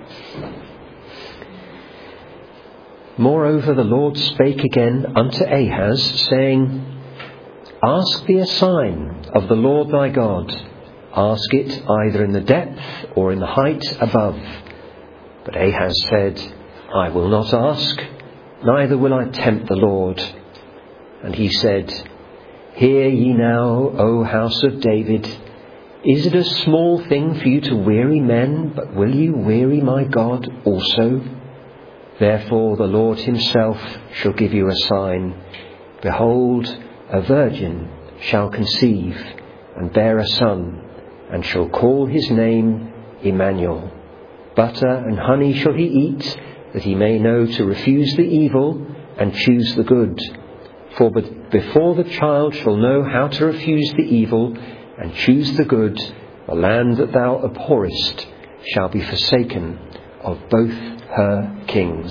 Moreover, the Lord spake again unto Ahaz, saying, Ask thee a sign of the Lord thy God. Ask it either in the depth or in the height above. But Ahaz said, I will not ask, neither will I tempt the Lord. And he said, Hear ye now, O house of David. Is it a small thing for you to weary men, but will you weary my God also? Therefore the Lord himself shall give you a sign. Behold, a virgin shall conceive and bear a son, and shall call his name Emmanuel. Butter and honey shall he eat, that he may know to refuse the evil and choose the good. For before the child shall know how to refuse the evil and choose the good, the land that thou abhorrest shall be forsaken of both her kings.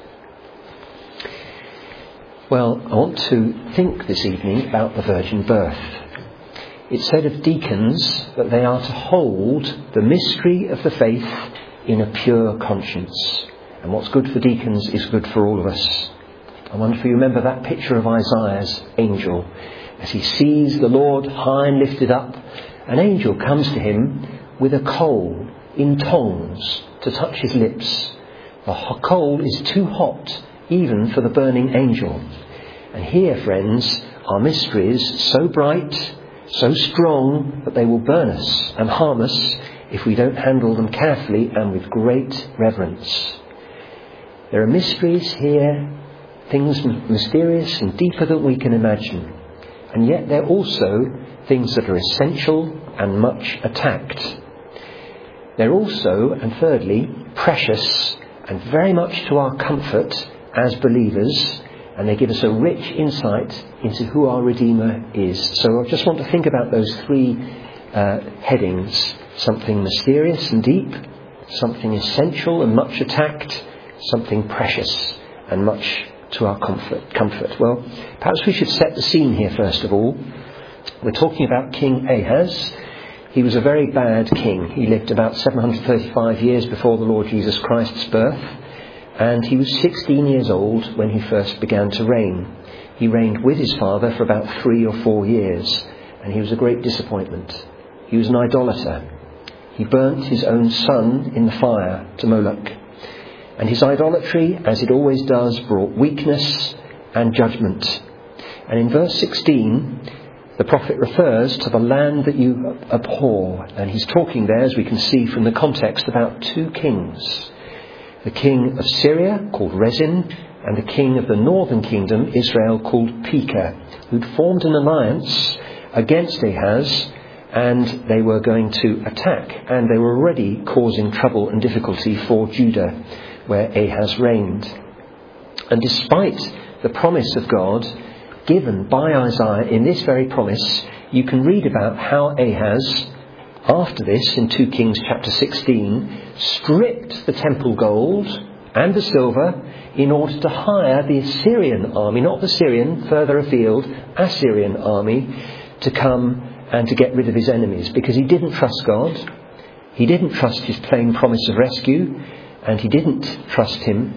Well, I want to think this evening about the virgin birth. It's said of deacons that they are to hold the mystery of the faith in a pure conscience. And what's good for deacons is good for all of us. I wonder if you remember that picture of Isaiah's angel. As he sees the Lord high and lifted up, an angel comes to him with a coal in tongs to touch his lips. The coal is too hot even for the burning angel. And here, friends, are mysteries so bright, so strong that they will burn us and harm us if we don't handle them carefully and with great reverence. There are mysteries here, things mysterious and deeper than we can imagine. And yet they're also things that are essential and much attacked. They're also, and thirdly, precious and very much to our comfort as believers, and they give us a rich insight into who our Redeemer is. So I just want to think about those three headings. Something mysterious and deep, something essential and much attacked, something precious and much to our comfort. Well, perhaps we should set the scene here first of all. We're talking about King Ahaz. He was a very bad king. He lived about 735 years before the Lord Jesus Christ's birth, and he was 16 years old when he first began to reign. He reigned with his father for about 3 or 4 years, and he was a great disappointment. He was an idolater. He burnt his own son in the fire to Moloch. And his idolatry, as it always does, brought weakness and judgment. And in verse 16, the prophet refers to the land that you abhor. And he's talking there, as we can see from the context, about 2 kings. The king of Syria, called Rezin, and the king of the northern kingdom, Israel, called Pekah, who'd formed an alliance against Ahaz, and they were going to attack. And they were already causing trouble and difficulty for Judah, where Ahaz reigned. And despite the promise of God given by Isaiah in this very promise, you can read about how Ahaz, after this in 2 Kings chapter 16, stripped the temple gold and the silver in order to hire the Assyrian army, not the Syrian, further afield, Assyrian army, to come and to get rid of his enemies, because he didn't trust God, he didn't trust his plain promise of rescue, and he didn't trust him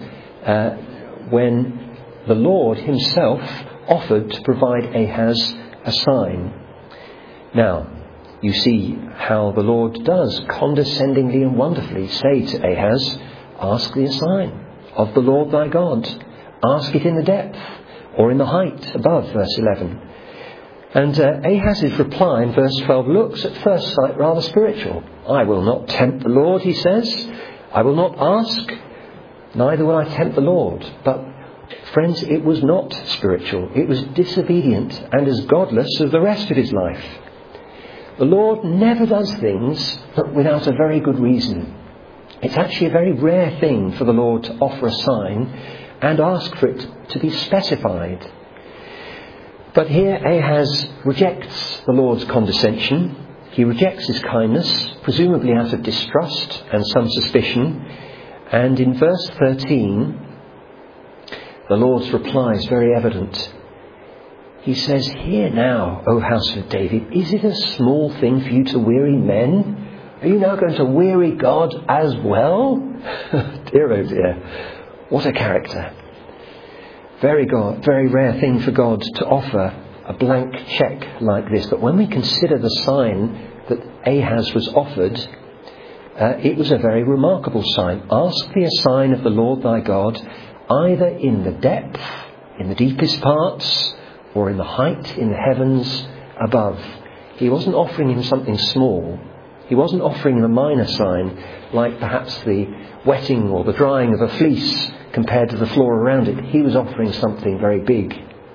when the Lord himself offered to provide Ahaz a sign. Now, you see how the Lord does condescendingly and wonderfully say to Ahaz, ask thee a sign of the Lord thy God. Ask it in the depth or in the height above, verse 11. And Ahaz's reply in verse 12 looks at first sight rather spiritual. I will not tempt the Lord, he says. I will not ask, neither will I tempt the Lord. But, friends, it was not spiritual. It was disobedient and as godless as the rest of his life. The Lord never does things but without a very good reason. It's actually a very rare thing for the Lord to offer a sign and ask for it to be specified. But here Ahaz rejects the Lord's condescension. He rejects his kindness, presumably out of distrust and some suspicion. And in verse 13, the Lord's reply is very evident. He says, Hear now, O house of David, is it a small thing for you to weary men? Are you now going to weary God as well? Dear, oh dear. What a character. Very rare thing for God to offer a blank cheque like this. But when we consider the sign that Ahaz was offered, it was a very remarkable sign. Ask thee a sign of the Lord thy God, either in the depth, in the deepest parts, or in the height, in the heavens above. He wasn't offering him something small. He wasn't offering him a minor sign, like perhaps the wetting or the drying of a fleece compared to the floor around it. He was offering something very big.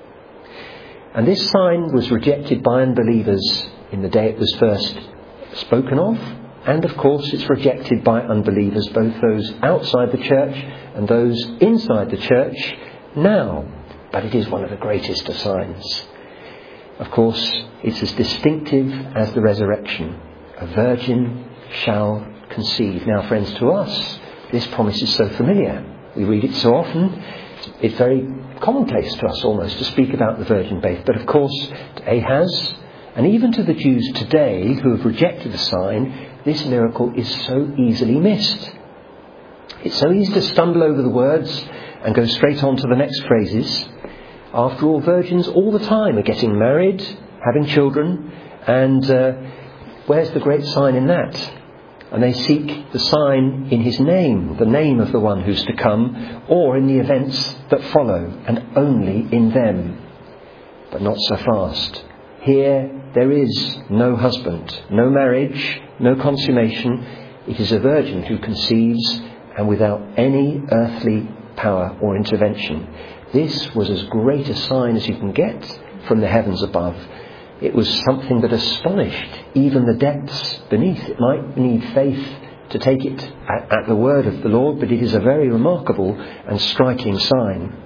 And this sign was rejected by unbelievers in the day it was first spoken of. And of course it's rejected by unbelievers, both those outside the church and those inside the church now. But it is one of the greatest of signs. Of course, it's as distinctive as the resurrection. A virgin shall conceive. Now, friends, to us, this promise is so familiar. We read it so often. It's very commonplace to us almost to speak about the virgin birth. But of course, to Ahaz, and even to the Jews today who have rejected the sign, this miracle is so easily missed. It's so easy to stumble over the words and go straight on to the next phrases. After all, virgins all the time are getting married, having children, and where's the great sign in that? And they seek the sign in his name, the name of the one who's to come, or in the events that follow, and only in them. But not so fast. Here there is no husband, no marriage, no consummation. It is a virgin who conceives, and without any earthly power or intervention. This was as great a sign as you can get from the heavens above. It was something that astonished even the depths beneath. It might need faith to take it at the word of the Lord, but it is a very remarkable and striking sign.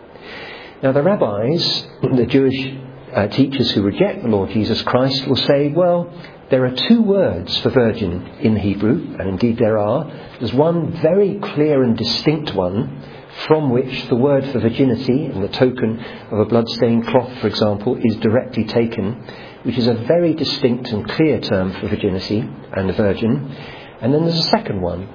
Now the rabbis, the Jewish teachers who reject the Lord Jesus Christ, will say, well, there are two words for virgin in Hebrew, and indeed there are. There's one very clear and distinct one, from which the word for virginity and the token of a blood-stained cloth, for example, is directly taken, which is a very distinct and clear term for virginity and a virgin. And then there's a second one,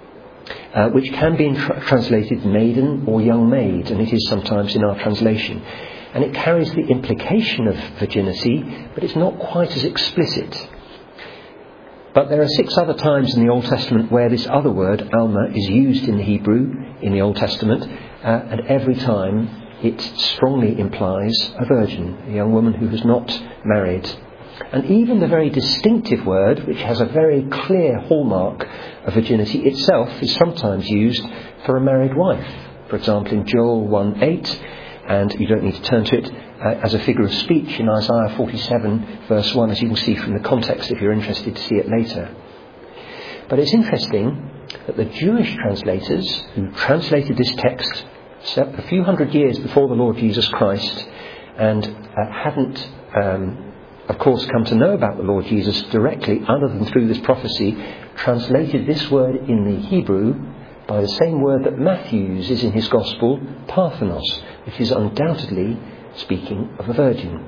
which can be translated maiden or young maid, and it is sometimes in our translation. And it carries the implication of virginity, but it's not quite as explicit. But there are 6 other times in the Old Testament where this other word, Alma, is used in the Hebrew in the Old Testament, and every time it strongly implies a virgin, a young woman who has not married. And even the very distinctive word, which has a very clear hallmark of virginity itself, is sometimes used for a married wife. For example, in Joel 1:8, and you don't need to turn to it, as a figure of speech in Isaiah 47 verse 1, as you can see from the context if you're interested to see it later. But it's interesting that the Jewish translators who translated this text a few hundred years before the Lord Jesus Christ and hadn't of course come to know about the Lord Jesus directly other than through this prophecy, translated this word in the Hebrew by the same word that Matthew uses in his Gospel, Parthenos, which is undoubtedly speaking of a virgin.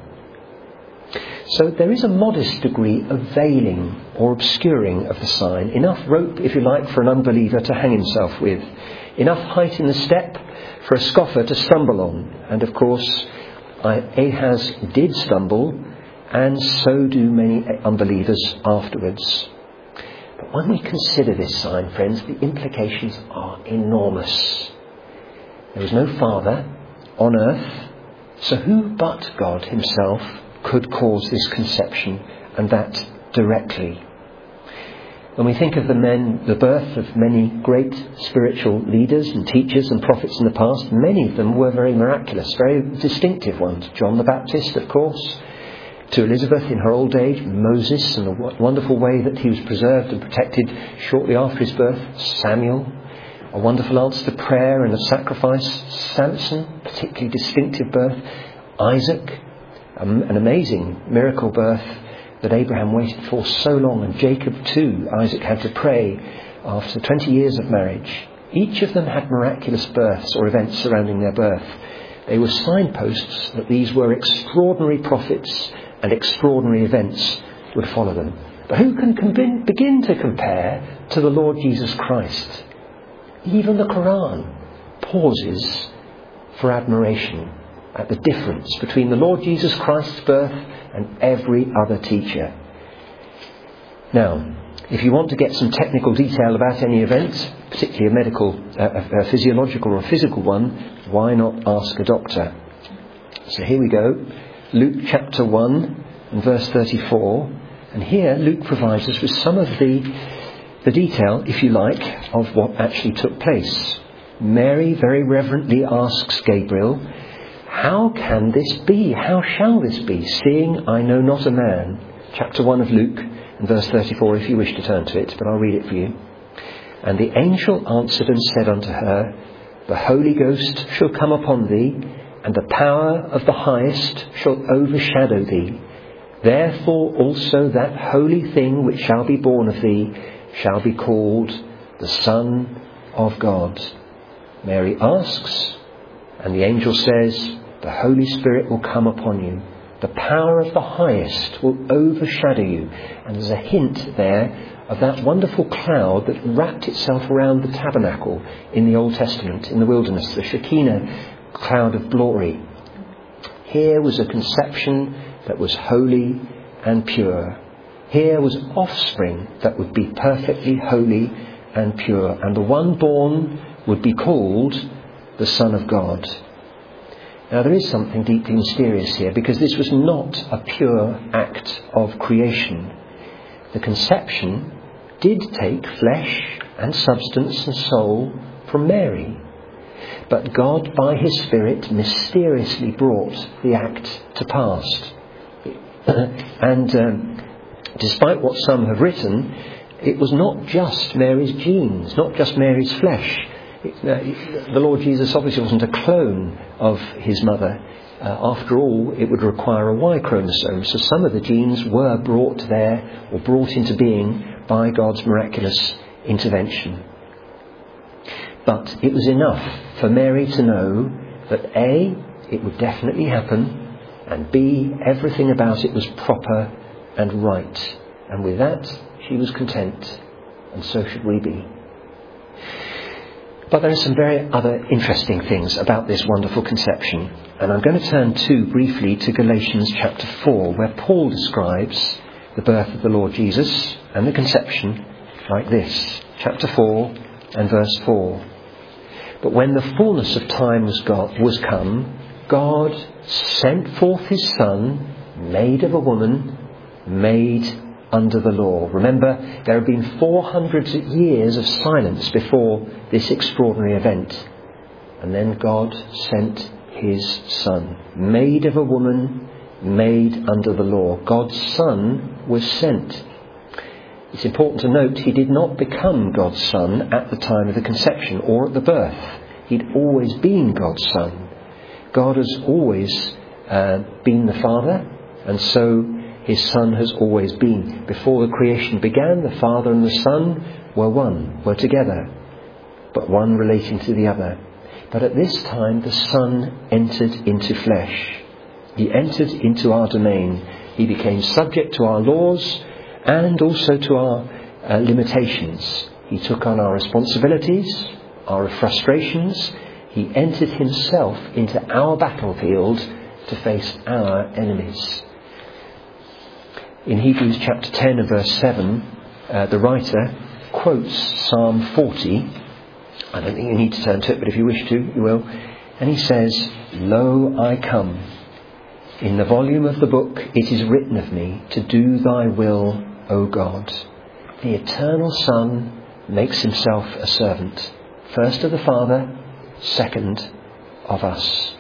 So there is a modest degree of veiling or obscuring of the sign, enough rope, if you like, for an unbeliever to hang himself with, enough height in the step for a scoffer to stumble on. And of course, Ahaz did stumble, and so do many unbelievers afterwards. But when we consider this sign, friends, the implications are enormous. There was no father on earth, so who but God himself could cause this conception, and that directly? When we think of the birth of many great spiritual leaders and teachers and prophets in the past, many of them were very miraculous, very distinctive ones. John the Baptist, of course, to Elizabeth in her old age, Moses and the wonderful way that he was preserved and protected shortly after his birth, Samuel, a wonderful answer to prayer and of sacrifice, Samson, particularly distinctive birth, Isaac, an amazing miracle birth that Abraham waited for so long, and Jacob too. Isaac had to pray after 20 years of marriage. Each of them had miraculous births or events surrounding their birth. They were signposts that these were extraordinary prophets and extraordinary events would follow them. But who can begin to compare to the Lord Jesus Christ? Even the Quran pauses for admiration at the difference between the Lord Jesus Christ's birth and every other teacher. Now, if you want to get some technical detail about any event, particularly a medical, a physiological or a physical one, why not ask a doctor? So here we go. Luke chapter 1 and verse 34. And here Luke provides us with some of the detail, if you like, of what actually took place. Mary very reverently asks Gabriel, "How can this be? How shall this be, seeing I know not a man?" Chapter 1 of Luke and verse 34, if you wish to turn to it, but I'll read it for you. "And the angel answered and said unto her, The Holy Ghost shall come upon thee, and the power of the highest shall overshadow thee. Therefore also that holy thing which shall be born of thee shall be called the Son of God." Mary asks, and the angel says, "The Holy Spirit will come upon you. The power of the highest will overshadow you." And there's a hint there of that wonderful cloud that wrapped itself around the tabernacle in the Old Testament, in the wilderness, the Shekinah cloud of glory. Here was a conception that was holy and pure. Here was offspring that would be perfectly holy and pure. And the one born would be called the Son of God. Now there is something deeply mysterious here, because this was not a pure act of creation. The conception did take flesh and substance and soul from Mary. But God, by his Spirit, mysteriously brought the act to pass. And despite what some have written, it was not just Mary's genes, not just Mary's flesh. The Lord Jesus obviously wasn't a clone of his mother. After all, it would require a Y chromosome. So some of the genes were brought there, or brought into being, by God's miraculous intervention. But it was enough for Mary to know that A, it would definitely happen, and B, everything about it was proper and right. And with that, she was content, and so should we be. But there are some very other interesting things about this wonderful conception. And I'm going to turn briefly to Galatians chapter 4, where Paul describes the birth of the Lord Jesus and the conception like this. Chapter 4 and verse 4. "But when the fullness of time was come, God sent forth his Son, made of a woman, made under the law." Remember, there have been 400 years of silence before this extraordinary event. And then God sent his Son, made of a woman, made under the law. God's Son was sent. It's important to note he did not become God's Son at the time of the conception or at the birth. He'd always been God's Son. God has always been the Father, and so his Son has always been. Before the creation began, the Father and the Son were together, but one relating to the other. But at this time, the Son entered into flesh. He entered into our domain. He became subject to our laws and also to our limitations. He took on our responsibilities, our frustrations. He entered himself into our battlefield to face our enemies. In Hebrews chapter 10 and verse 7, the writer quotes Psalm 40. I don't think you need to turn to it, but if you wish to, you will. And he says, "Lo, I come. In the volume of the book it is written of me, to do thy will, O God." The eternal Son makes himself a servant. First of the Father, second of us.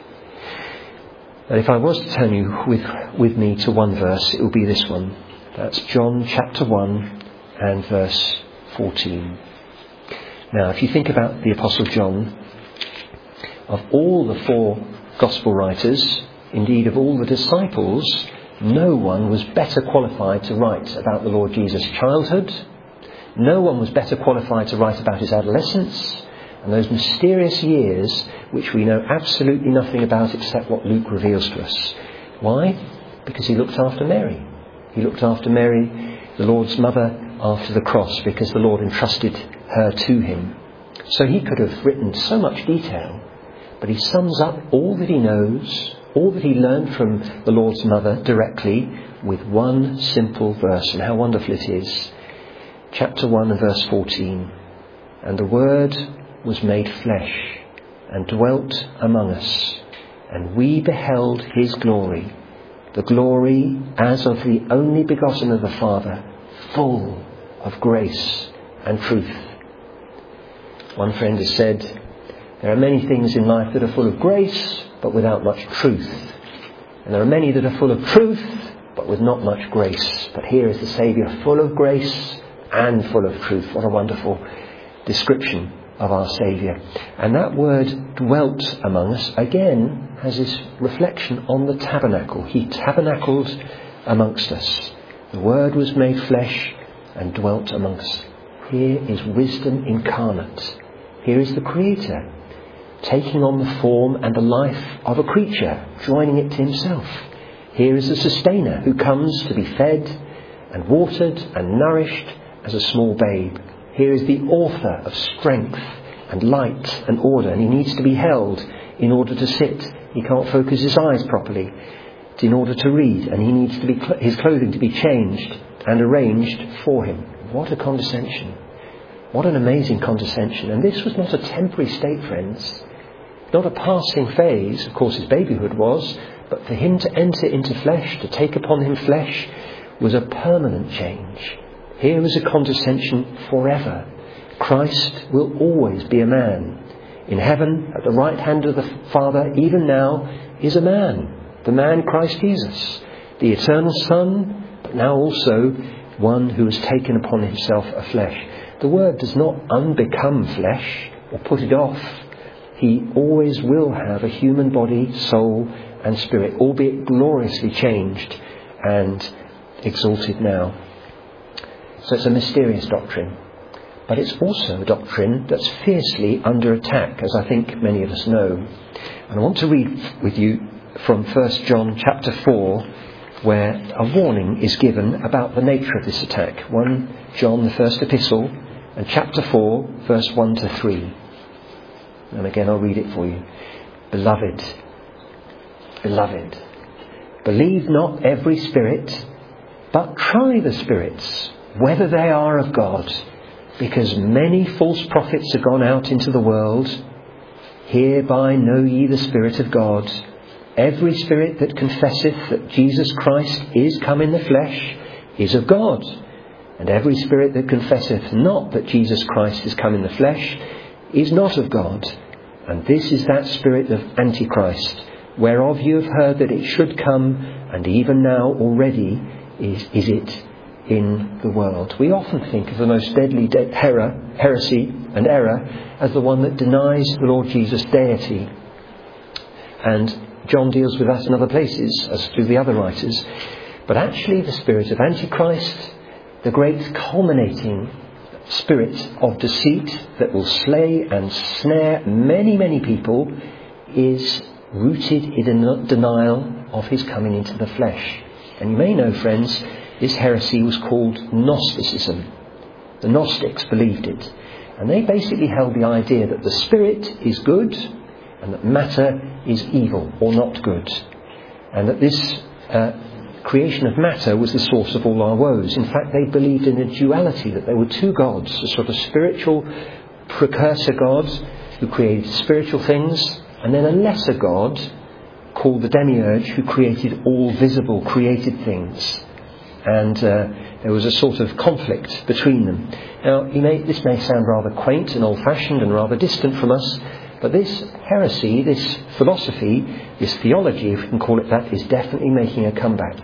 And if I was to turn you with me to one verse, it will be this one. That's John chapter 1 and verse 14. Now, if you think about the Apostle John, of all the 4 gospel writers, indeed of all the disciples, no one was better qualified to write about the Lord Jesus' childhood. No one was better qualified to write about his adolescence and those mysterious years which we know absolutely nothing about except what Luke reveals to us. Why? Because he looked after Mary. He looked after Mary the Lord's mother after the cross, because the Lord entrusted her to him. So he could have written so much detail, but he sums up all that he knows, all that he learned from the Lord's mother directly, with one simple verse. And how wonderful it is. Chapter 1 and verse 14. And the Word was made flesh and dwelt among us, and we beheld his glory, the glory as of the only begotten of the Father, full of grace and truth. One friend has said, there are many things in life that are full of grace, but without much truth. And there are many that are full of truth, but with not much grace. But here is the Saviour, full of grace and full of truth. What a wonderful description of our Saviour. And that word dwelt among us, again, has this reflection on the tabernacle. He tabernacled amongst us. The Word was made flesh and dwelt amongst us. Here is wisdom incarnate. Here is the Creator, taking on the form and the life of a creature, joining it to himself. Here is the Sustainer, who comes to be fed and watered and nourished as a small babe. Here is the Author of strength and light and order, and he needs to be held in order to sit. He can't focus his eyes properly in order to read, and he needs to be his clothing to be changed and arranged for him. What a condescension. What an amazing condescension. And this was not a temporary state, friends. Not a passing phase. Of course his babyhood was, but for him to enter into flesh, to take upon him flesh, was a permanent change. Here is a condescension forever. Christ will always be a man. In heaven, at the right hand of the Father, even now, is a man. The man Christ Jesus, the eternal Son, but now also one who has taken upon himself a flesh. The Word does not unbecome flesh or put it off. He always will have a human body, soul and spirit, albeit gloriously changed and exalted now. So it's a mysterious doctrine, but it's also a doctrine that's fiercely under attack, as I think many of us know. And I want to read with you from 1 John chapter 4, where a warning is given about the nature of this attack. 1 John, the first epistle, and chapter 4, verse 1 to 3. And again, I'll read it for you. Beloved, believe not every spirit, but try the spirits, whether they are of God, because many false prophets are gone out into the world. Hereby know ye the Spirit of God. Every spirit that confesseth that Jesus Christ is come in the flesh is of God. And every spirit that confesseth not that Jesus Christ is come in the flesh is not of God. And this is that spirit of Antichrist, whereof you have heard that it should come, and even now already is it in the world. We often think of the most deadly heresy and error as the one that denies the Lord Jesus' deity. And John deals with that in other places, as do the other writers. But actually the spirit of Antichrist, the great culminating spirit of deceit that will slay and snare many, many people, is rooted in denial of his coming into the flesh. And you may know, friends, this heresy was called Gnosticism. The Gnostics believed it. And they basically held the idea that the spirit is good and that matter is evil or not good. And that this creation of matter was the source of all our woes. In fact, they believed in a duality, that there were two gods, a sort of spiritual precursor God who created spiritual things, and then a lesser God called the Demiurge who created all visible created things. And there was a sort of conflict between them. Now, this may sound rather quaint and old-fashioned and rather distant from us, but this heresy, this philosophy, this theology, if we can call it that, is definitely making a comeback.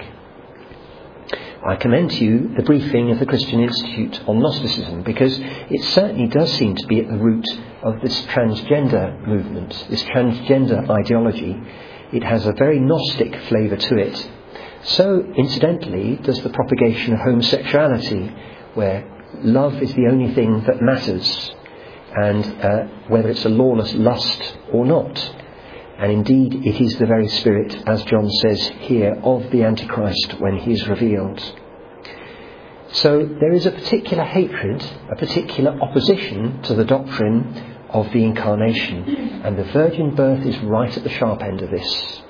I commend to you the briefing of the Christian Institute on Gnosticism, because it certainly does seem to be at the root of this transgender movement, this transgender ideology. It has a very Gnostic flavour to it. So, incidentally, does the propagation of homosexuality, where love is the only thing that matters, and whether it's a lawless lust or not. And indeed, it is the very spirit, as John says here, of the Antichrist when he is revealed. So there is a particular hatred, a particular opposition to the doctrine of the incarnation, and the virgin birth is right at the sharp end of this.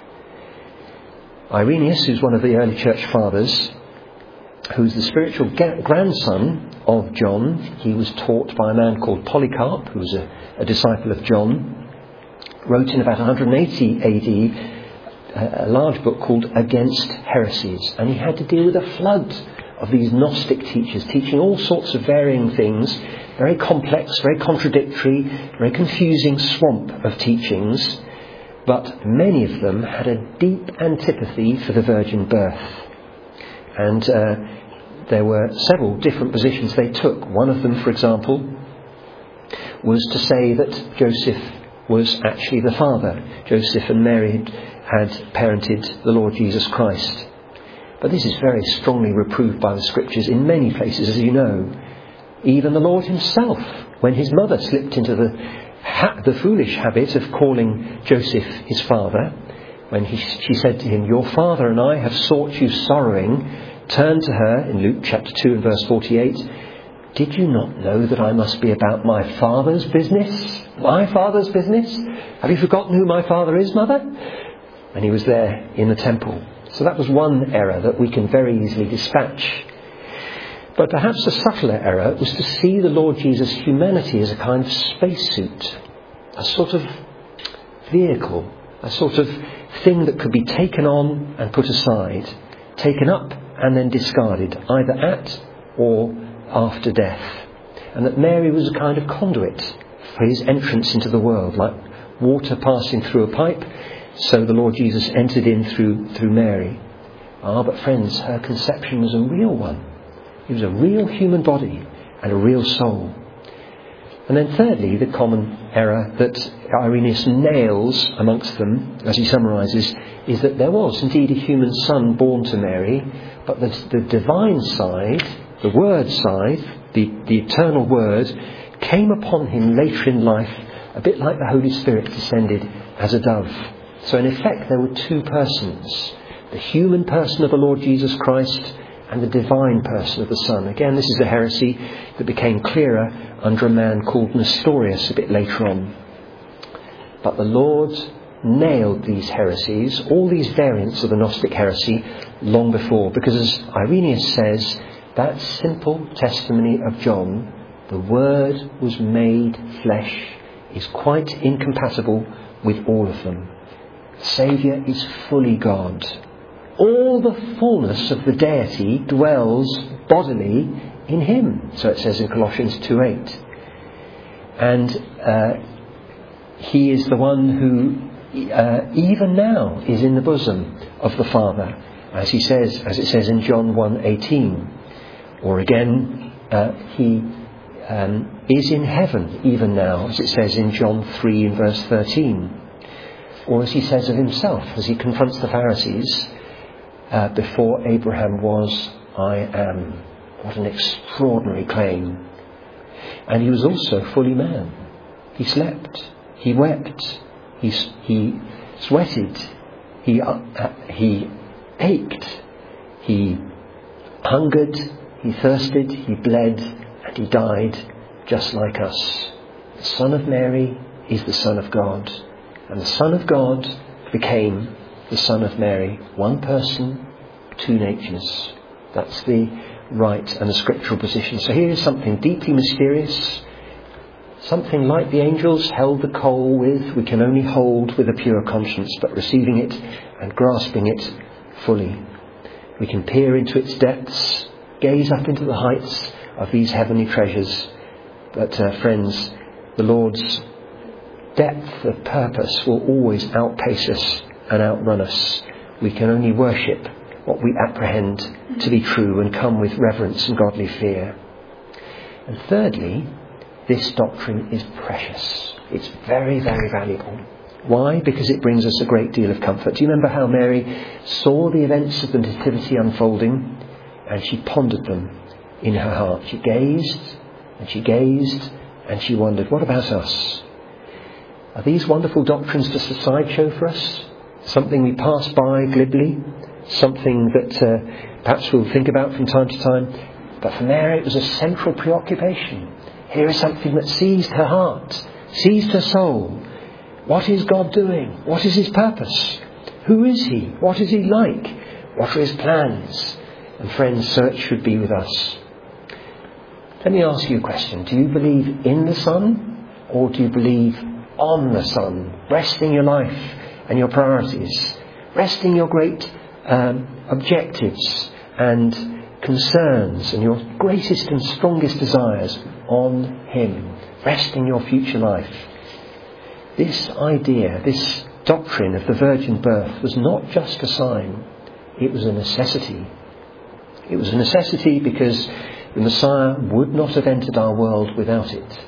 Irenaeus, who's one of the early church fathers, who's the spiritual grandson of John, he was taught by a man called Polycarp, who was a disciple of John, wrote in about 180 AD a large book called Against Heresies, and he had to deal with a flood of these Gnostic teachers teaching all sorts of varying things, very complex, very contradictory, very confusing swamp of teachings, but many of them had a deep antipathy for the virgin birth. And there were several different positions they took. One of them, for example, was to say that Joseph was actually the father. Joseph and Mary had parented the Lord Jesus Christ. But this is very strongly reproved by the Scriptures in many places, as you know. Even the Lord himself, when his mother slipped into the foolish habit of calling Joseph his father, when she said to him, "Your father and I have sought you sorrowing," turned to her in Luke chapter 2 and verse 48, "Did you not know that I must be about my Father's business? My Father's business? Have you forgotten who my Father is, Mother?" And he was there in the temple. So that was one error that we can very easily dispatch. But perhaps a subtler error was to see the Lord Jesus' humanity as a kind of spacesuit, a sort of vehicle, a sort of thing that could be taken on and put aside, taken up and then discarded, either at or after death. And that Mary was a kind of conduit for his entrance into the world, like water passing through a pipe. So the Lord Jesus entered in through Mary. But friends, her conception was a real one. It was a real human body and a real soul. And then thirdly, the common error that Irenaeus nails amongst them, as he summarises, is that there was indeed a human son born to Mary, but the divine side, the word side, the eternal word, came upon him later in life, a bit like the Holy Spirit descended as a dove. So in effect there were two persons, the human person of the Lord Jesus Christ and the divine person of the Son. Again, this is a heresy that became clearer under a man called Nestorius a bit later on. But the Lord nailed these heresies, all these variants of the Gnostic heresy, long before, because as Irenaeus says, that simple testimony of John, the Word was made flesh, is quite incompatible with all of them. The Saviour is fully God. All the fullness of the deity dwells bodily in him. So it says in Colossians 2:8. And he is the one who even now is in the bosom of the Father, as it says in John 1:18. Or again, he is in heaven even now, as it says in John 3 and verse 13. Or as he says of himself, as he confronts the Pharisees, before Abraham was, I am. What an extraordinary claim. And he was also fully man. He slept, he wept, he sweated, he ached, he hungered, he thirsted, he bled, and he died just like us. The Son of Mary is the Son of God. And the Son of God became the Son of Mary. One person, two natures. That's the right and the scriptural position. So here is something deeply mysterious, something like the angels held the coal with, we can only hold with a pure conscience, but receiving it and grasping it fully. We can peer into its depths, gaze up into the heights of these heavenly treasures. But friends, the Lord's depth of purpose will always outpace us and outrun us. We can only worship what we apprehend to be true and come with reverence and godly fear. And thirdly, this doctrine is precious. It's very, very valuable. Why? Because it brings us a great deal of comfort. Do you remember how Mary saw the events of the Nativity unfolding and she pondered them in her heart? She gazed and she gazed and she wondered, what about us? Are these wonderful doctrines just a sideshow for us? Something we pass by glibly? Something that perhaps we'll think about from time to time? But for Mary it was a central preoccupation. Here is something that seized her heart, seized her soul. What is God doing? What is his purpose? Who is he? What is he like? What are his plans? And friends, so it should be with us. Let me ask you a question. Do you believe in the Son, or do you believe on the Son? Resting your life and your priorities, resting your great objectives and concerns and your greatest and strongest desires on him, resting your future life. This idea, this doctrine of the virgin birth was not just a sign, it was a necessity. It was a necessity because the Messiah would not have entered our world without it.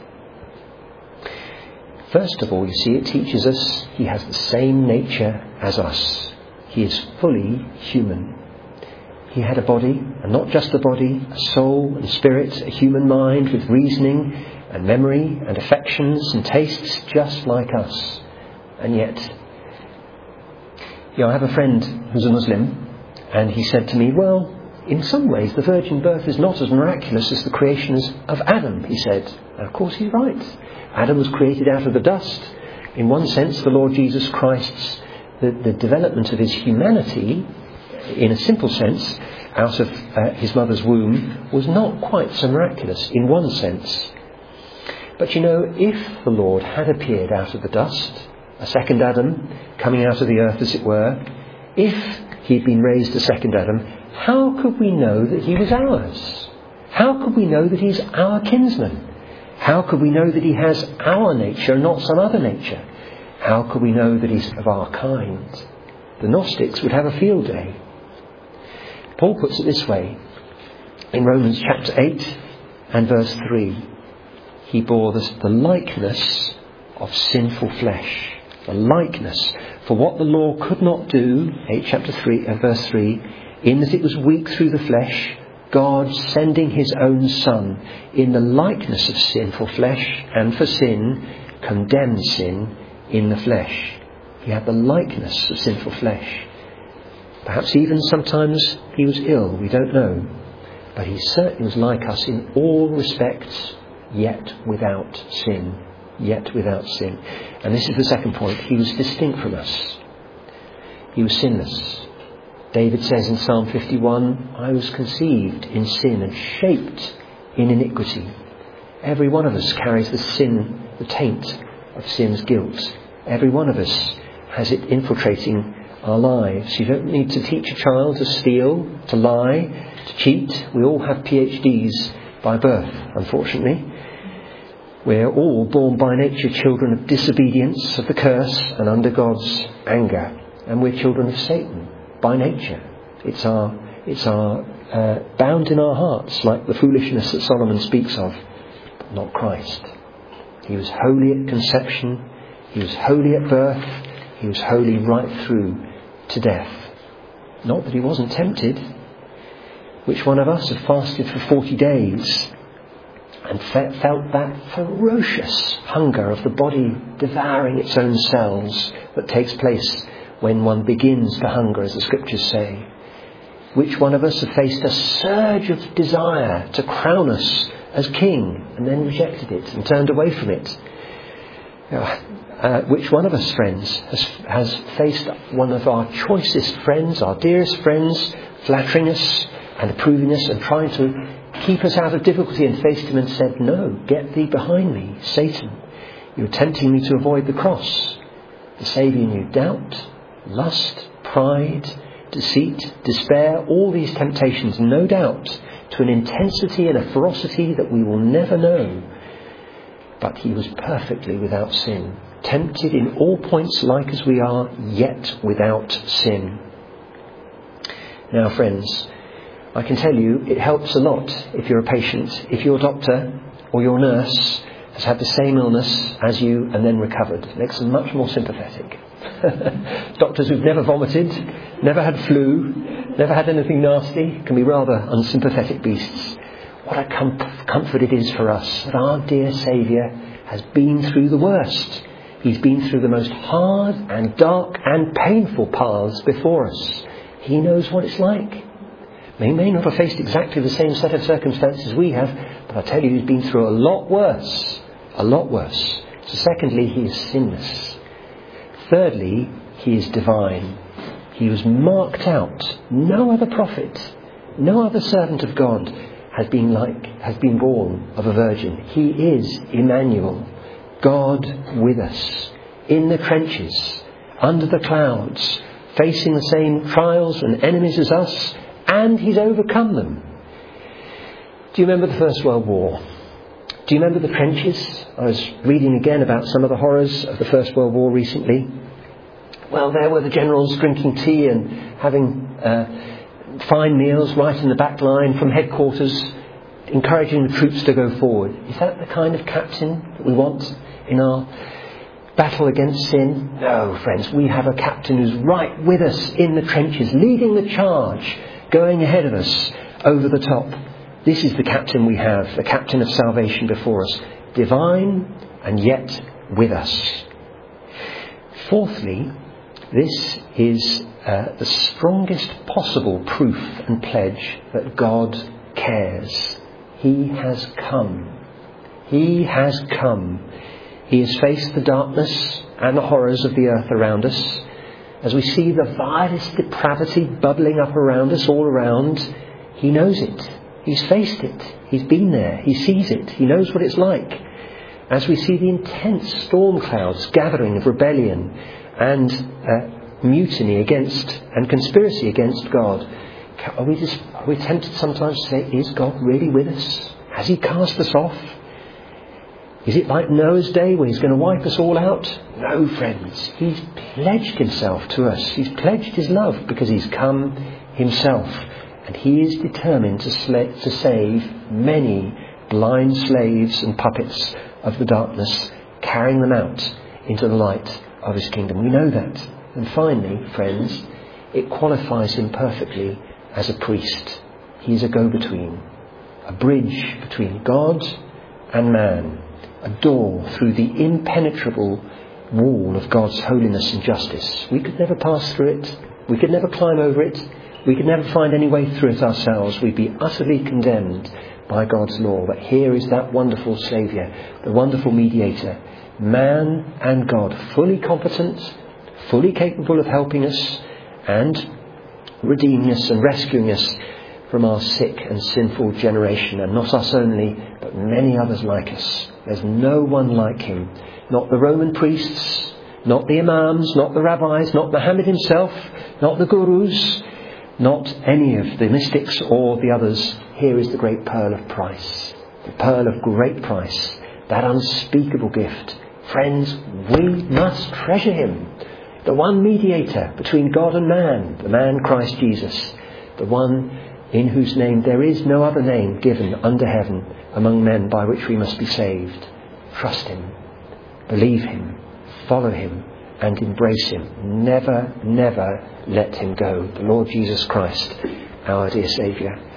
First of all, you see, it teaches us he has the same nature as us. He is fully human. He had a body, and not just a body, a soul and spirit, a human mind with reasoning and memory and affections and tastes just like us. And yet, I have a friend who's a Muslim, and he said to me, well, in some ways the virgin birth is not as miraculous as the creation of Adam, he said. And of course he's right. Adam was created out of the dust. In one sense, the Lord Jesus Christ's, the development of his humanity, in a simple sense, out of his mother's womb, was not quite so miraculous in one sense. But if the Lord had appeared out of the dust, a second Adam coming out of the earth as it were, if he'd been raised a second Adam, how could we know that he was ours? How could we know that he's our kinsman? How could we know that he has our nature, not some other nature? How could we know that he's of our kind? The Gnostics would have a field day. Paul puts it this way in Romans chapter 8 and verse 3. He bore the likeness of sinful flesh. The likeness. For what the law could not do, 8 chapter 3 and verse 3, in that it was weak through the flesh, God sending his own Son in the likeness of sinful flesh, and for sin, condemned sin in the flesh. He had the likeness of sinful flesh. Perhaps even sometimes he was ill, we don't know. But he certainly was like us in all respects, yet without sin. Yet without sin. And this is the second point. He was distinct from us. He was sinless. David says in Psalm 51, I was conceived in sin and shaped in iniquity. Every one of us carries the taint of sin's guilt. Every one of us has it infiltrating our lives. You don't need to teach a child to steal, to lie, to cheat. We all have PhDs by birth, unfortunately. We're all born by nature children of disobedience, of the curse, and under God's anger. And we're children of Satan by nature. It's our bound in our hearts, like the foolishness that Solomon speaks of, but not Christ. He was holy at conception. He was holy at birth. He was holy right through to death. Not that he wasn't tempted. Which one of us have fasted for 40 days and felt that ferocious hunger of the body devouring its own cells that takes place when one begins to hunger, as the scriptures say? Which one of us have faced a surge of desire to crown us as king and then rejected it and turned away from it? Which one of us, friends, has faced one of our choicest friends, our dearest friends, flattering us and approving us and trying to keep us out of difficulty, and faced him and said, no, get thee behind me, Satan. You're tempting me to avoid the cross. The Saviour knew doubt, lust, pride, deceit, despair, all these temptations, no doubt, to an intensity and a ferocity that we will never know. But he was perfectly without sin, tempted in all points like as we are, yet without sin. Now, friends, I can tell you it helps a lot if you're a patient, if your doctor or your nurse has had the same illness as you and then recovered. It makes them much more sympathetic. Doctors who've never vomited, never had flu, never had anything nasty, can be rather unsympathetic beasts. What a comfort it is for us that our dear Saviour has been through the worst. He's been through the most hard and dark and painful paths before us. He knows what it's like. He may not have faced exactly the same set of circumstances we have, but I tell you, he's been through a lot worse. A lot worse. So secondly, he is sinless. Thirdly, he is divine. He was marked out. No other prophet, no other servant of God has been born of a virgin. He is Emmanuel, God with us, in the trenches, under the clouds, facing the same trials and enemies as us, and he's overcome them. Do you remember the First World War? Do you remember the trenches? I was reading again about some of the horrors of the First World War recently. Well, there were the generals drinking tea and having fine meals right in the back line from headquarters, encouraging the troops to go forward. Is that the kind of captain that we want in our battle against sin? No, friends, we have a captain who's right with us in the trenches, leading the charge, going ahead of us over the top. This is the captain we have, the captain of salvation before us, divine and yet with us. Fourthly, this is the strongest possible proof and pledge that God cares. He has come. He has come. He has faced the darkness and the horrors of the earth around us. As we see the vilest depravity bubbling up around us, all around, he knows it. He's faced it. He's been there. He sees it. He knows what it's like. As we see the intense storm clouds gathering of rebellion and mutiny against and conspiracy against God, are we tempted sometimes to say, is God really with us? Has he cast us off? Is it like Noah's day where he's going to wipe us all out? No, friends. He's pledged himself to us. He's pledged his love because he's come himself. And he is determined to save many blind slaves and puppets of the darkness, carrying them out into the light of his kingdom. We know that. And finally, friends, it qualifies him perfectly as a priest. He's a go-between, a bridge between God and man, a door through the impenetrable wall of God's holiness and justice. We could never pass through it. We could never climb over it. We could never find any way through it ourselves. We'd be utterly condemned by God's law. But here is that wonderful Saviour, the wonderful mediator, man and God, fully competent, fully capable of helping us and redeeming us and rescuing us from our sick and sinful generation. And not us only, but many others like us. There's no one like him. Not the Roman priests, not the imams, not the rabbis, not Muhammad himself, not the gurus, not any of the mystics or the others. Here is the great pearl of price, the pearl of great price, that unspeakable gift. Friends, we must treasure him. The one mediator between God and man, the man Christ Jesus, the one in whose name there is no other name given under heaven among men by which we must be saved. Trust him, believe him, follow him, and embrace him. Never, never let him go. The Lord Jesus Christ, our dear Saviour.